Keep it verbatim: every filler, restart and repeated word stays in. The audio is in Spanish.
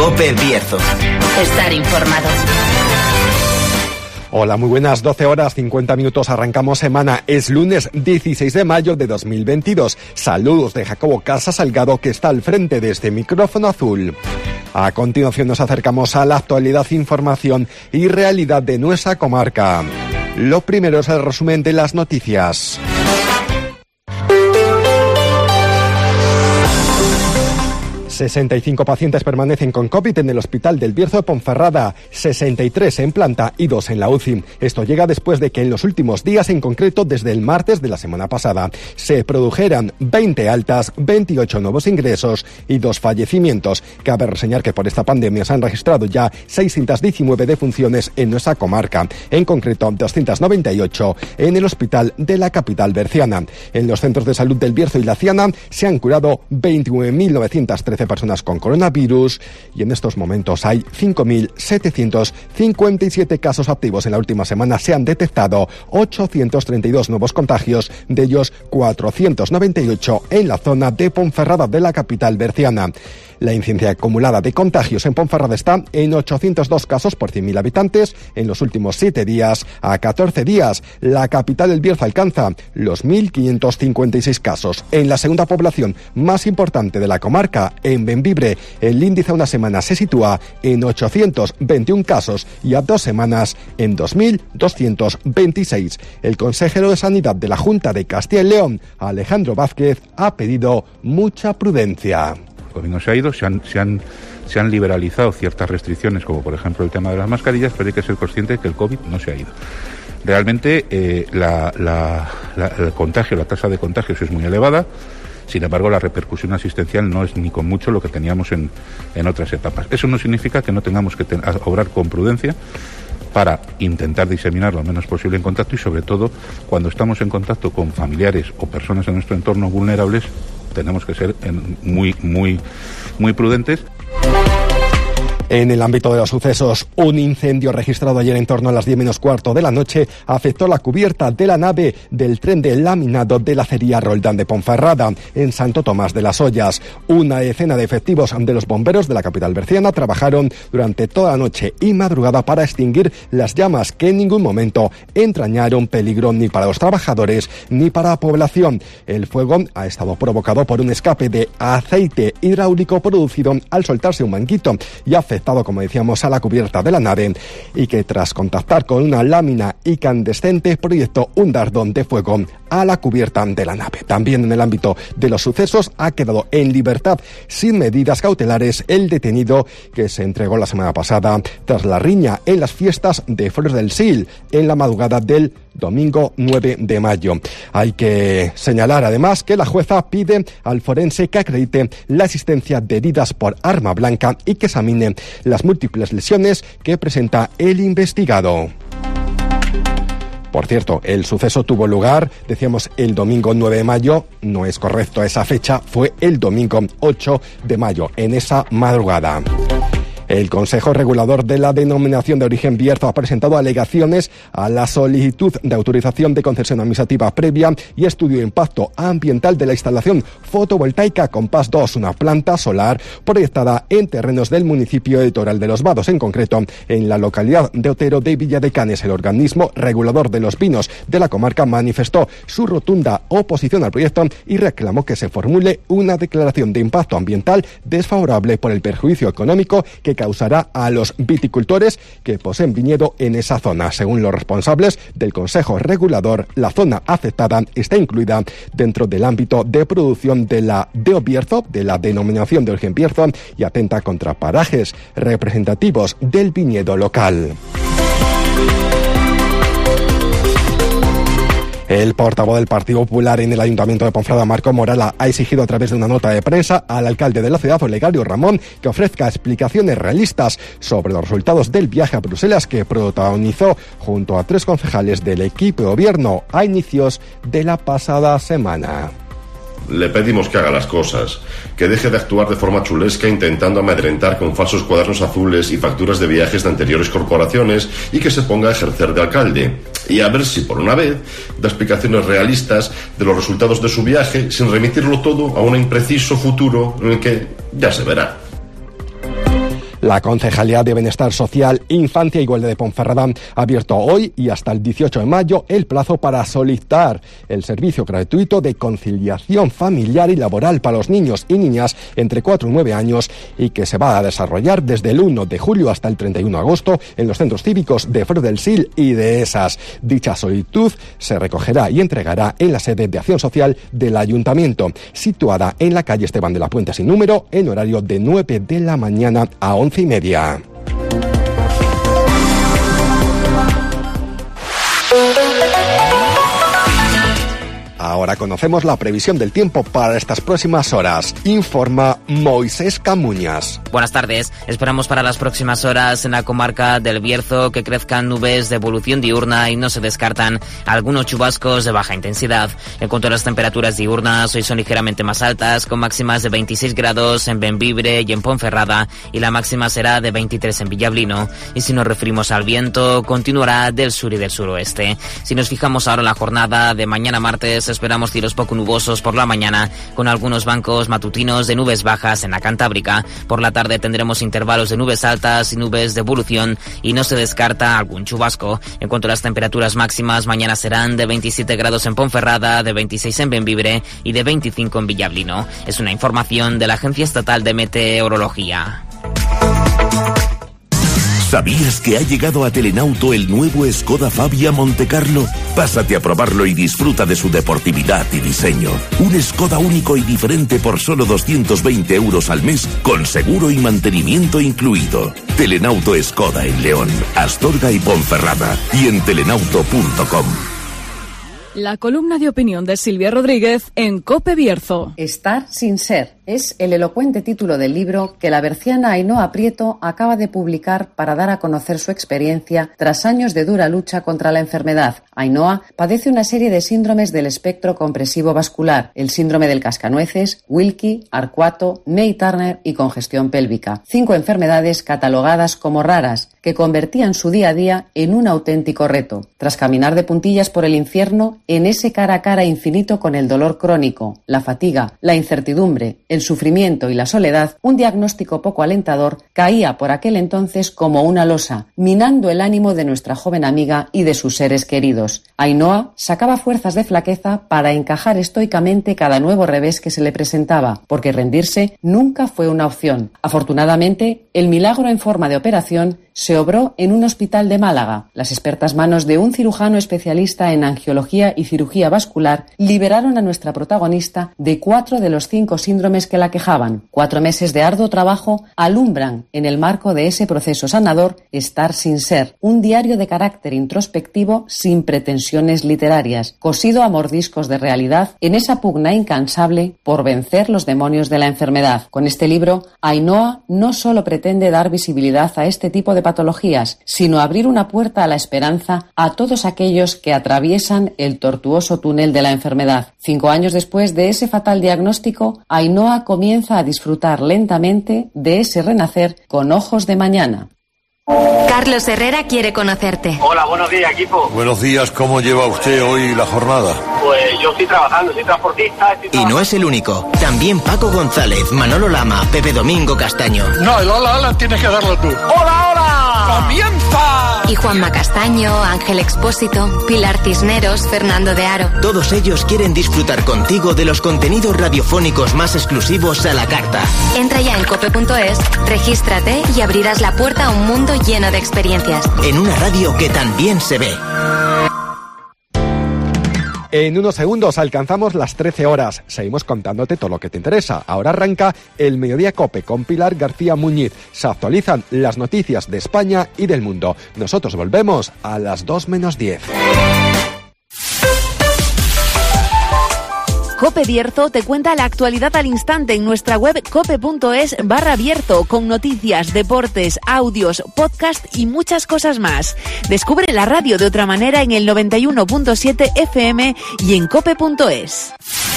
COPE Bierzo. Estar informado. Hola, muy buenas, doce horas cincuenta minutos, arrancamos semana, es lunes dieciséis de mayo de dos mil veintidós. Saludos de Jacobo Casa Salgado, que está al frente de este micrófono azul. A continuación nos acercamos a la actualidad, información y realidad de nuestra comarca. Lo primero es el resumen de las noticias. sesenta y cinco pacientes permanecen con COVID en el Hospital del Bierzo de Ponferrada, sesenta y tres en planta y dos en la U C I. Esto llega después de que en los últimos días, en concreto desde el martes de la semana pasada, se produjeran veinte altas, veintiocho nuevos ingresos y dos fallecimientos. Cabe reseñar que por esta pandemia se han registrado ya seiscientas diecinueve defunciones en nuestra comarca, en concreto doscientas noventa y ocho en el hospital de la capital berciana. En los centros de salud del Bierzo y la Ciana se han curado veintinueve mil novecientas trece personas con coronavirus y en estos momentos hay cinco mil setecientos cincuenta y siete casos activos. En la última semana se han detectado ochocientos treinta y dos nuevos contagios, de ellos cuatrocientos noventa y ocho en la zona de Ponferrada de la capital berciana. La incidencia acumulada de contagios en Ponferrada está en ochocientos dos casos por cien mil habitantes en los últimos siete días. A catorce días, la capital del Bierzo alcanza los mil quinientos cincuenta y seis casos. En la segunda población más importante de la comarca, en Bembibre, el índice a una semana se sitúa en ochocientos veintiún casos y a dos semanas en dos mil doscientos veintiséis. El consejero de Sanidad de la Junta de Castilla y León, Alejandro Vázquez, ha pedido mucha prudencia. El COVID no se ha ido, se han, se, han, se han liberalizado ciertas restricciones, como por ejemplo el tema de las mascarillas, pero hay que ser consciente de que el COVID no se ha ido. Realmente eh, la, la, la, el contagio, la tasa de contagios es muy elevada, sin embargo la repercusión asistencial no es ni con mucho lo que teníamos en, en otras etapas. Eso no significa que no tengamos que ten, obrar con prudencia para intentar diseminar lo menos posible en contacto y sobre todo cuando estamos en contacto con familiares o personas en nuestro entorno vulnerables, tenemos que ser muy, muy, muy prudentes. En el ámbito de los sucesos, un incendio registrado ayer en torno a las diez menos cuarto de la noche afectó la cubierta de la nave del tren de laminado de la acería Roldán de Ponferrada, en Santo Tomás de las Ollas. Una decena de efectivos de los bomberos de la capital berciana trabajaron durante toda la noche y madrugada para extinguir las llamas que en ningún momento entrañaron peligro ni para los trabajadores ni para la población. El fuego ha estado provocado por un escape de aceite hidráulico producido al soltarse un manguito y afectado, como decíamos, a la cubierta de la nave y que tras contactar con una lámina incandescente proyectó un dardo de fuego a la cubierta de la nave. También en el ámbito de los sucesos ha quedado en libertad sin medidas cautelares el detenido que se entregó la semana pasada tras la riña en las fiestas de Flores del Sil en la madrugada del domingo nueve de mayo. Hay que señalar además que la jueza pide al forense que acredite la existencia de heridas por arma blanca y que examine las múltiples lesiones que presenta el investigado. Por cierto, el suceso tuvo lugar, decíamos, el domingo nueve de mayo, no es correcto esa fecha, fue el domingo ocho de mayo, en esa madrugada. El Consejo Regulador de la Denominación de Origen Bierzo ha presentado alegaciones a la solicitud de autorización de concesión administrativa previa y estudio de impacto ambiental de la instalación fotovoltaica Compás dos, una planta solar proyectada en terrenos del municipio de Toral de los Vados, en concreto en la localidad de Otero de Villadecanes. El organismo regulador de los vinos de la comarca manifestó su rotunda oposición al proyecto y reclamó que se formule una declaración de impacto ambiental desfavorable por el perjuicio económico que causará a los viticultores que poseen viñedo en esa zona. Según los responsables del Consejo Regulador, la zona afectada está incluida dentro del ámbito de producción de la D O Bierzo, de la Denominación de Origen Bierzo, y atenta contra parajes representativos del viñedo local. El portavoz del Partido Popular en el Ayuntamiento de Ponferrada, Marco Morala, ha exigido a través de una nota de prensa al alcalde de la ciudad, Olegario Ramón, que ofrezca explicaciones realistas sobre los resultados del viaje a Bruselas que protagonizó junto a tres concejales del equipo de gobierno a inicios de la pasada semana. Le pedimos que haga las cosas, que deje de actuar de forma chulesca intentando amedrentar con falsos cuadernos azules y facturas de viajes de anteriores corporaciones y que se ponga a ejercer de alcalde. Y a ver si por una vez da explicaciones realistas de los resultados de su viaje sin remitirlo todo a un impreciso futuro en el que ya se verá. La Concejalía de Bienestar Social, Infancia y Igualdad de Ponferrada ha abierto hoy y hasta el dieciocho de mayo el plazo para solicitar el servicio gratuito de conciliación familiar y laboral para los niños y niñas entre cuatro y nueve años y que se va a desarrollar desde el uno de julio hasta el treinta y uno de agosto en los centros cívicos de Faro del Sil y de Esas. Dicha solicitud se recogerá y entregará en la sede de Acción Social del Ayuntamiento, situada en la calle Esteban de la Puente sin número, en horario de nueve de la mañana a once y media. Ahora conocemos la previsión del tiempo para estas próximas horas. Informa Moisés Camuñas. Buenas tardes. Esperamos para las próximas horas en la comarca del Bierzo que crezcan nubes de evolución diurna y no se descartan algunos chubascos de baja intensidad. En cuanto a las temperaturas diurnas, hoy son ligeramente más altas, con máximas de veintiséis grados en Bembibre y en Ponferrada, y la máxima será de veintitrés en Villablino. Y si nos referimos al viento, continuará del sur y del suroeste. Si nos fijamos ahora en la jornada de mañana martes, esperamos cielos poco nubosos por la mañana, con algunos bancos matutinos de nubes bajas en la Cantábrica. Por la tarde tendremos intervalos de nubes altas y nubes de evolución y no se descarta algún chubasco. En cuanto a las temperaturas máximas, mañana serán de veintisiete grados en Ponferrada, de veintiséis en Bembibre y de veinticinco en Villablino. Es una información de la Agencia Estatal de Meteorología. ¿Sabías que ha llegado a Telenauto el nuevo Skoda Fabia Montecarlo? Pásate a probarlo y disfruta de su deportividad y diseño. Un Skoda único y diferente por solo doscientos veinte euros al mes, con seguro y mantenimiento incluido. Telenauto Skoda en León, Astorga y Ponferrada, y en telenauto punto com. La columna de opinión de Silvia Rodríguez en COPE Bierzo. Estar sin ser es el elocuente título del libro que la berciana Ainhoa Prieto acaba de publicar para dar a conocer su experiencia tras años de dura lucha contra la enfermedad. Ainhoa padece una serie de síndromes del espectro compresivo vascular, el síndrome del cascanueces, Wilkie, Arcuato, Ney-Turner y congestión pélvica. Cinco enfermedades catalogadas como raras, que convertían su día a día en un auténtico reto. Tras caminar de puntillas por el infierno, en ese cara a cara infinito con el dolor crónico, la fatiga, la incertidumbre, el sufrimiento y la soledad, un diagnóstico poco alentador caía por aquel entonces como una losa, minando el ánimo de nuestra joven amiga y de sus seres queridos. Ainhoa sacaba fuerzas de flaqueza para encajar estoicamente cada nuevo revés que se le presentaba, porque rendirse nunca fue una opción. Afortunadamente, el milagro en forma de operación se obró en un hospital de Málaga. Las expertas manos de un cirujano especialista en angiología y cirugía vascular liberaron a nuestra protagonista de cuatro de los cinco síndromes que la quejaban. Cuatro meses de arduo trabajo alumbran, en el marco de ese proceso sanador, Estar sin ser, un diario de carácter introspectivo sin pretensiones literarias, cosido a mordiscos de realidad en esa pugna incansable por vencer los demonios de la enfermedad. Con este libro, Ainhoa no solo pretende dar visibilidad a este tipo de patologías, sino abrir una puerta a la esperanza a todos aquellos que atraviesan el tortuoso túnel de la enfermedad. Cinco años después de ese fatal diagnóstico, Ainhoa comienza a disfrutar lentamente de ese renacer con ojos de mañana. Carlos Herrera quiere conocerte. Hola, buenos días, equipo. Buenos días, ¿cómo lleva usted hoy la jornada? Pues yo estoy trabajando, soy transportista. Estoy y no es el único. También Paco González, Manolo Lama, Pepe Domingo Castaño. No, el hola, hola tienes que darlo tú. ¡Hola, hola! ¡Comienza! Y Juanma Castaño, Ángel Expósito, Pilar Cisneros, Fernando de Aro. Todos ellos quieren disfrutar contigo de los contenidos radiofónicos más exclusivos a la carta. Entra ya en cope punto es, regístrate y abrirás la puerta a un mundo lleno de experiencias. En una radio que también se ve. En unos segundos alcanzamos las trece horas. Seguimos contándote todo lo que te interesa. Ahora arranca el Mediodía Cope con Pilar García Muñiz. Se actualizan las noticias de España y del mundo. Nosotros volvemos a las dos menos diez. COPE Bierzo te cuenta la actualidad al instante en nuestra web cope punto es barra Bierzo, con noticias, deportes, audios, podcast y muchas cosas más. Descubre la radio de otra manera en el noventa y uno punto siete F M y en cope punto es.